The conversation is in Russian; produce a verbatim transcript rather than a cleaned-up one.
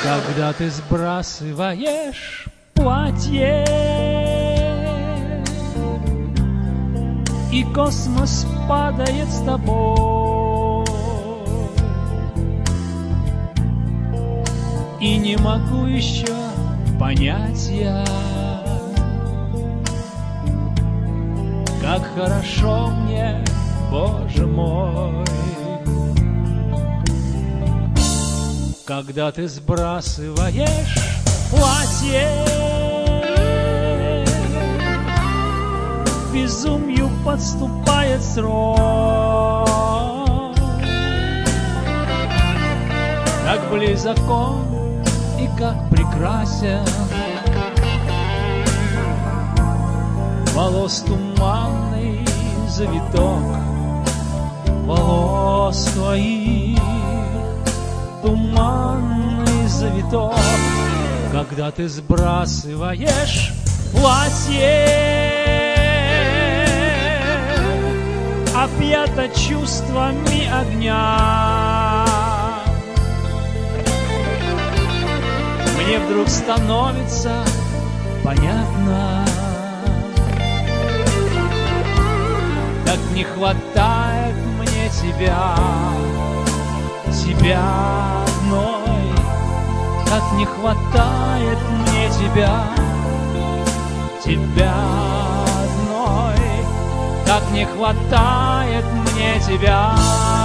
Когда ты сбрасываешь платье, и космос падает с тобой, и не могу еще понять я, как хорошо мне, Боже мой. Когда ты сбрасываешь платье, к безумию подступает срок, как близок он и как прекрасен, волос туманный завиток, волос твоих туманный завиток. Когда ты сбрасываешь платье, объято чувствами огня, мне вдруг становится понятно, как не хватает мне тебя, тебя одной, как не хватает мне тебя, тебя одной, как не хватает мне тебя.